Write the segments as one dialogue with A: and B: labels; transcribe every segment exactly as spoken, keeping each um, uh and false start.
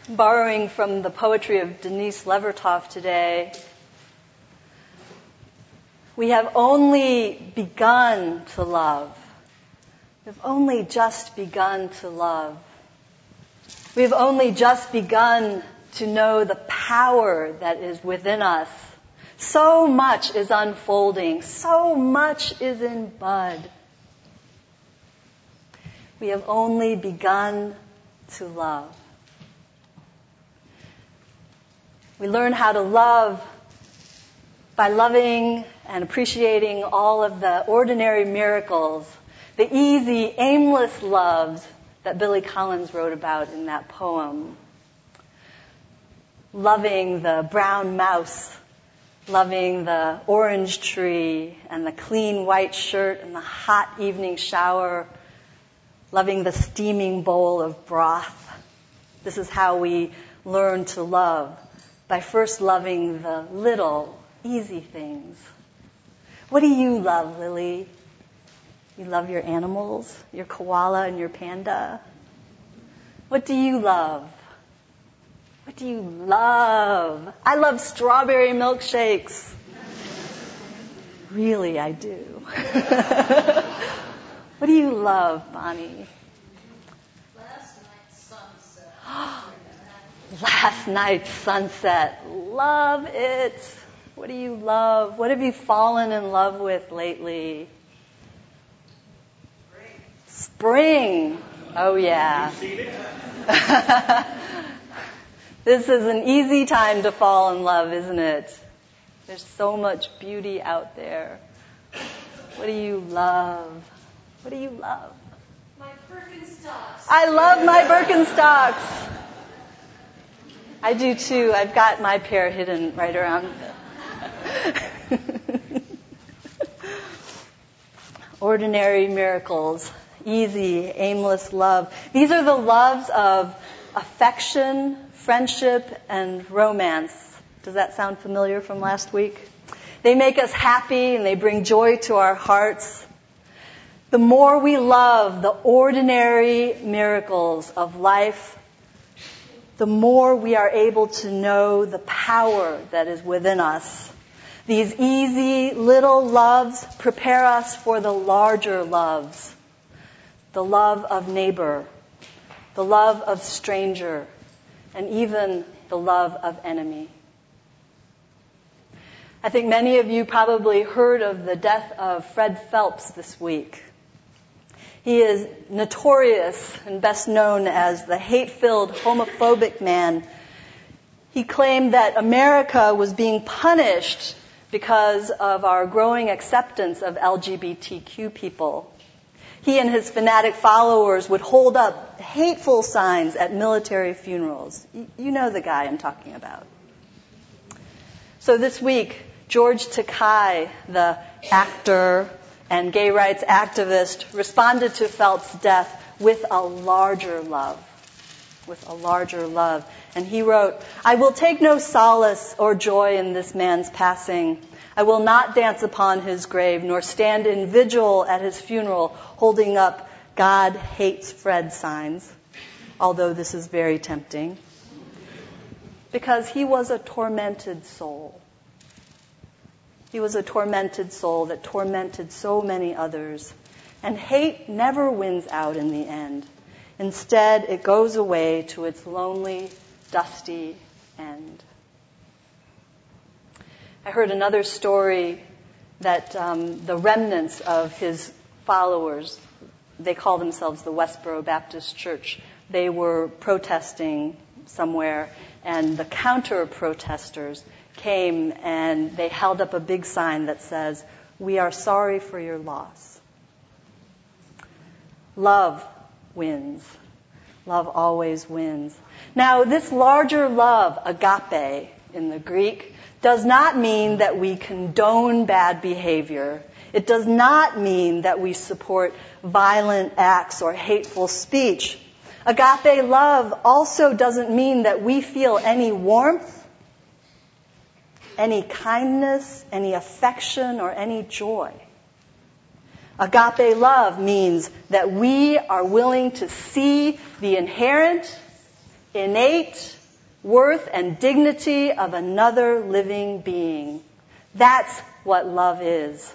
A: borrowing from the poetry of Denise Levertov today, we have only begun to love. We've only just begun to love. We've only just begun to know the power that is within us. So much is unfolding. So much is in bud. We have only begun to love. We learn how to love by loving and appreciating all of the ordinary miracles, the easy, aimless loves that Billy Collins wrote about in that poem. Loving the brown mouse, loving the orange tree and the clean white shirt and the hot evening shower, loving the steaming bowl of broth. This is how we learn to love, by first loving the little, easy things. What do you love, Lily? You love your animals, your koala and your panda? What do you love? What do you love? I love strawberry milkshakes. Really, I do. What do you love, Bonnie?
B: Last night's sunset.
A: Last night's sunset. Love it. What do you love? What have you fallen in love with lately? Spring. Oh, yeah. This is an easy time to fall in love, isn't it? There's so much beauty out there. What do you love? What do you love?
B: My Birkenstocks.
A: I love my Birkenstocks. I do too. I've got my pair hidden right around. Ordinary miracles, easy, aimless love. These are the loves of affection, friendship, and romance. Does that sound familiar from last week? They make us happy and they bring joy to our hearts. The more we love the ordinary miracles of life, the more we are able to know the power that is within us. These easy little loves prepare us for the larger loves. The love of neighbor, the love of stranger, and even the love of enemy. I think many of you probably heard of the death of Fred Phelps this week. He is notorious and best known as the hate-filled, homophobic man. He claimed that America was being punished because of our growing acceptance of L G B T Q people. He and his fanatic followers would hold up hateful signs at military funerals. You know the guy I'm talking about. So this week, George Takei, the actor and gay rights activist, responded to Phelps' death with a larger love. With a larger love. And he wrote, "I will take no solace or joy in this man's passing. I will not dance upon his grave, nor stand in vigil at his funeral holding up God hates Fred signs, although this is very tempting. Because he was a tormented soul. He was a tormented soul that tormented so many others. And hate never wins out in the end. Instead, it goes away to its lonely, dusty end." I heard another story that um, the remnants of his followers, they call themselves the Westboro Baptist Church, they were protesting somewhere, and the counter-protesters came and they held up a big sign that says, "We are sorry for your loss." Love wins. Love always wins. Now, this larger love, agape in the Greek, does not mean that we condone bad behavior. It does not mean that we support violent acts or hateful speech. Agape love also doesn't mean that we feel any warmth, any kindness, any affection, or any joy. Agape love means that we are willing to see the inherent innate worth and dignity of another living being. That's what love is.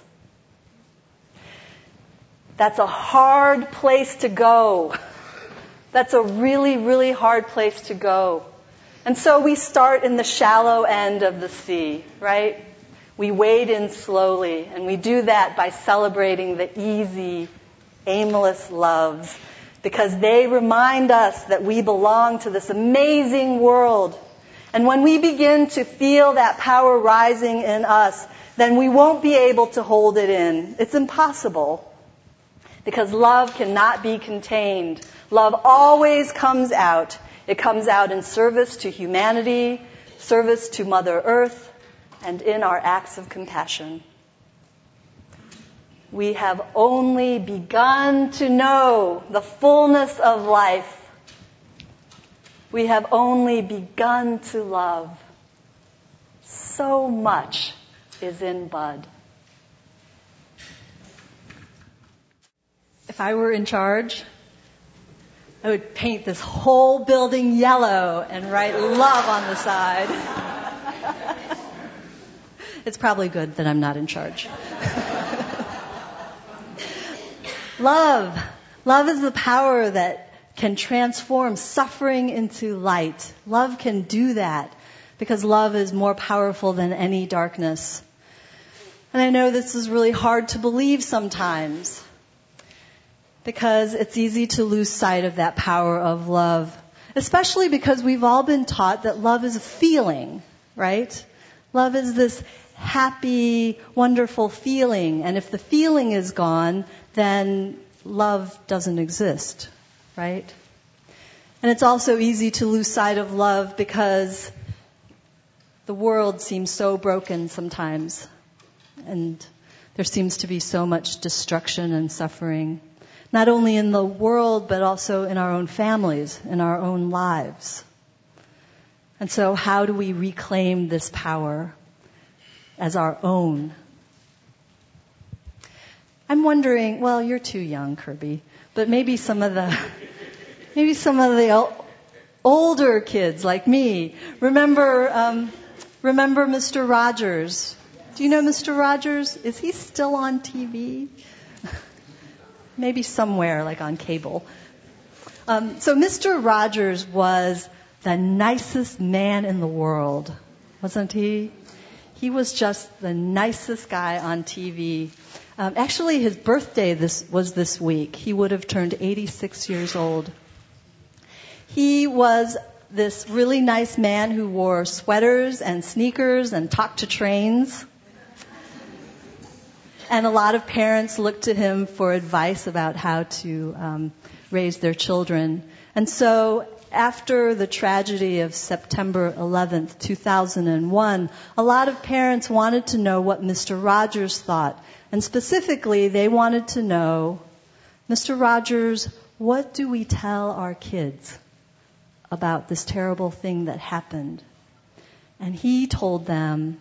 A: That's a hard place to go. That's a really, really hard place to go. And so we start in the shallow end of the sea, right? We wade in slowly, and we do that by celebrating the easy, aimless loves, because they remind us that we belong to this amazing world. And when we begin to feel that power rising in us, then we won't be able to hold it in. It's impossible. Because love cannot be contained. Love always comes out. It comes out in service to humanity, service to Mother Earth, and in our acts of compassion. We have only begun to know the fullness of life. We have only begun to love. So much is in bud. If I were in charge, I would paint this whole building yellow and write love on the side. It's probably good that I'm not in charge. Love. Love is the power that can transform suffering into light. Love can do that because love is more powerful than any darkness. And I know this is really hard to believe sometimes, because it's easy to lose sight of that power of love, especially because we've all been taught that love is a feeling, right? Love is this happy, wonderful feeling, and if the feeling is gone, then love doesn't exist, right? And it's also easy to lose sight of love because the world seems so broken sometimes, and there seems to be so much destruction and suffering. Not only in the world, but also in our own families, in our own lives. And so how do we reclaim this power as our own? I'm wondering, well, you're too young, Kirby, but maybe some of the, maybe some of the older kids like me remember, um, remember Mister Rogers. Do you know Mister Rogers? Is he still on T V? Maybe somewhere, like on cable. Um, so Mister Rogers was the nicest man in the world, wasn't he? He was just the nicest guy on T V. Um, actually, his birthday this was this week. He would have turned eighty-six years old. He was this really nice man who wore sweaters and sneakers and talked to trains. And a lot of parents looked to him for advice about how to um, raise their children. And so after the tragedy of September eleventh, two thousand one, a lot of parents wanted to know what Mister Rogers thought. And specifically, they wanted to know, Mister Rogers, what do we tell our kids about this terrible thing that happened? And he told them,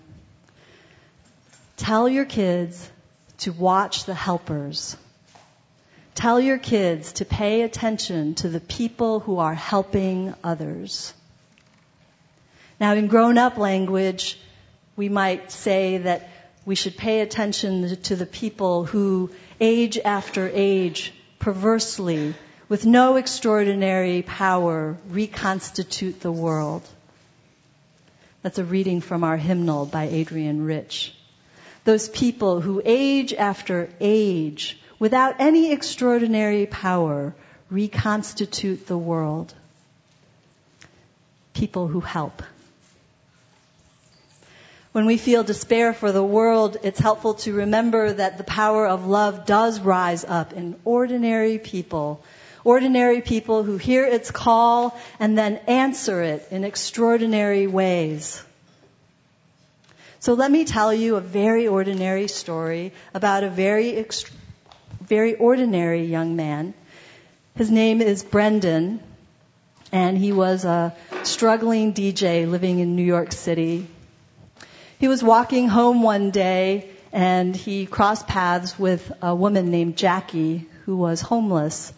A: tell your kids to watch the helpers. Tell your kids to pay attention to the people who are helping others. Now, in grown-up language, we might say that we should pay attention to the people who, age after age, perversely, with no extraordinary power, reconstitute the world. That's a reading from our hymnal by Adrian Rich. Those people who age after age, without any extraordinary power, reconstitute the world. People who help. When we feel despair for the world, it's helpful to remember that the power of love does rise up in ordinary people. Ordinary people who hear its call and then answer it in extraordinary ways. So let me tell you a very ordinary story about a very, ext- very ordinary young man. His name is Brendan, and he was a struggling D J living in New York City. He was walking home one day, and he crossed paths with a woman named Jackie, who was homeless.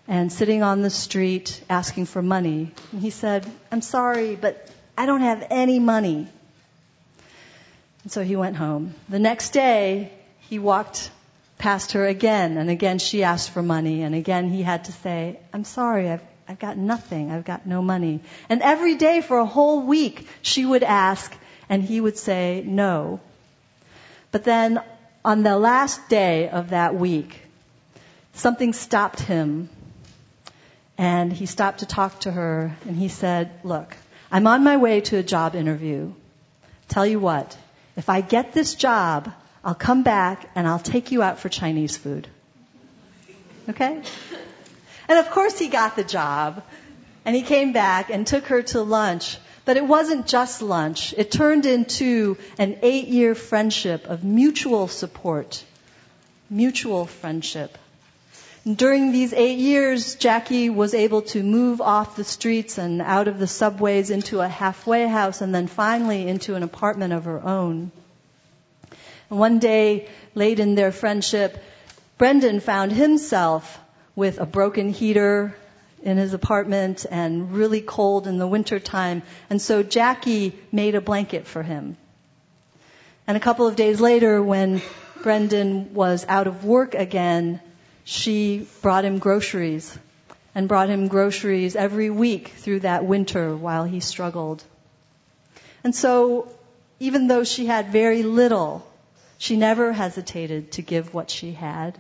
A: and sitting on the street asking for money. And he said, "I'm sorry, but I don't have any money." And so he went home. The next day, he walked past her again, and again she asked for money, and again he had to say, "I'm sorry, I've, I've got nothing, I've got no money." And every day for a whole week, she would ask, and he would say no. But then, on the last day of that week, something stopped him, and he stopped to talk to her, and he said, "Look, I'm on my way to a job interview. Tell you what, if I get this job, I'll come back and I'll take you out for Chinese food." Okay? And of course he got the job, and he came back and took her to lunch. But it wasn't just lunch. It turned into an eight-year friendship of mutual support. Mutual friendship. And during these eight years, Jackie was able to move off the streets and out of the subways into a halfway house, and then finally into an apartment of her own. And one day, late in their friendship, Brendan found himself with a broken heater in his apartment and really cold in the wintertime. And so Jackie made a blanket for him. And a couple of days later, when Brendan was out of work again, she brought him groceries and brought him groceries every week through that winter while he struggled. And so, even though she had very little, she never hesitated to give what she had.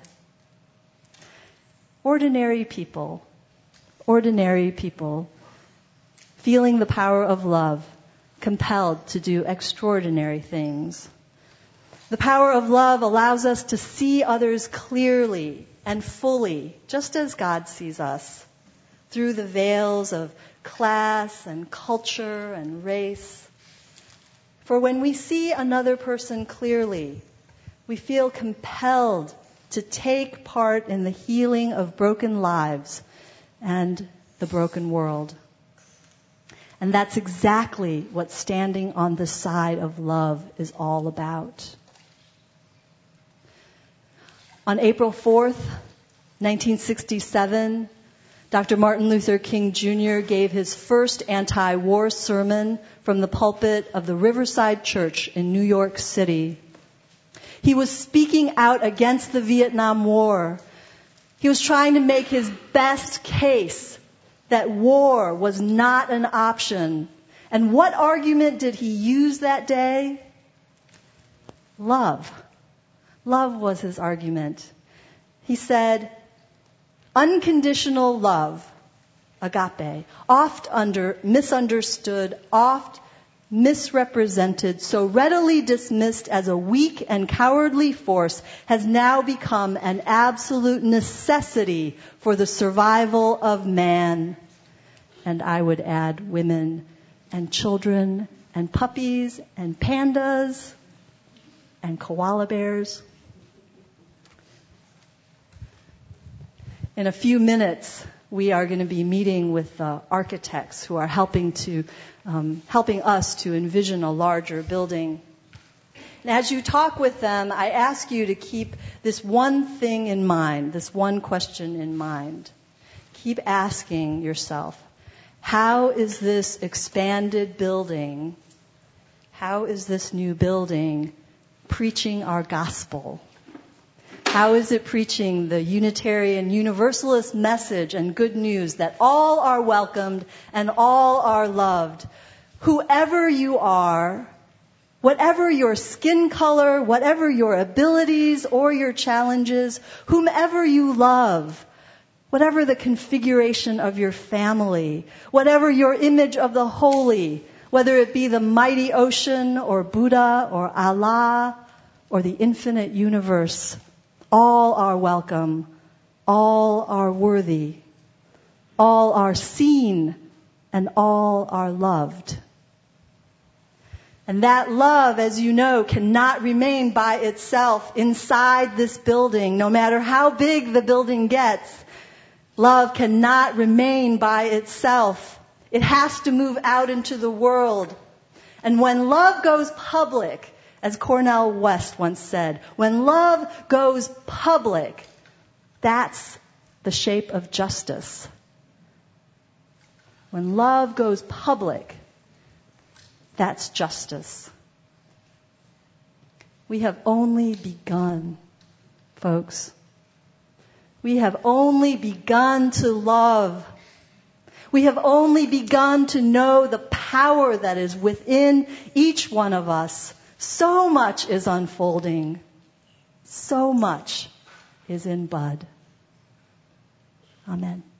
A: Ordinary people, ordinary people, feeling the power of love, compelled to do extraordinary things. The power of love allows us to see others clearly and fully, just as God sees us, through the veils of class and culture and race. For when we see another person clearly, we feel compelled to take part in the healing of broken lives and the broken world. And that's exactly what standing on the side of love is all about. On April fourth, nineteen sixty-seven, Doctor Martin Luther King Junior gave his first anti-war sermon from the pulpit of the Riverside Church in New York City. He was speaking out against the Vietnam War. He was trying to make his best case that war was not an option. And what argument did he use that day? Love. Love was his argument. He said, unconditional love, agape, oft under, misunderstood, oft misrepresented, so readily dismissed as a weak and cowardly force, has now become an absolute necessity for the survival of man. And I would add women and children and puppies and pandas and koala bears. In a few minutes, we are going to be meeting with the architects who are helping to um, helping us to envision a larger building. And as you talk with them, I ask you to keep this one thing in mind, this one question in mind. Keep asking yourself, how is this expanded building, how is this new building preaching our gospel? How is it preaching the Unitarian Universalist message and good news that all are welcomed and all are loved? Whoever you are, whatever your skin color, whatever your abilities or your challenges, whomever you love, whatever the configuration of your family, whatever your image of the holy, whether it be the mighty ocean or Buddha or Allah or the infinite universe, all are welcome, all are worthy, all are seen, and all are loved. And that love, as you know, cannot remain by itself inside this building, no matter how big the building gets. Love cannot remain by itself. It has to move out into the world. And when love goes public, as Cornel West once said, when love goes public, that's the shape of justice. When love goes public, that's justice. We have only begun, folks. We have only begun to love. We have only begun to know the power that is within each one of us. So much is unfolding. So much is in bud. Amen.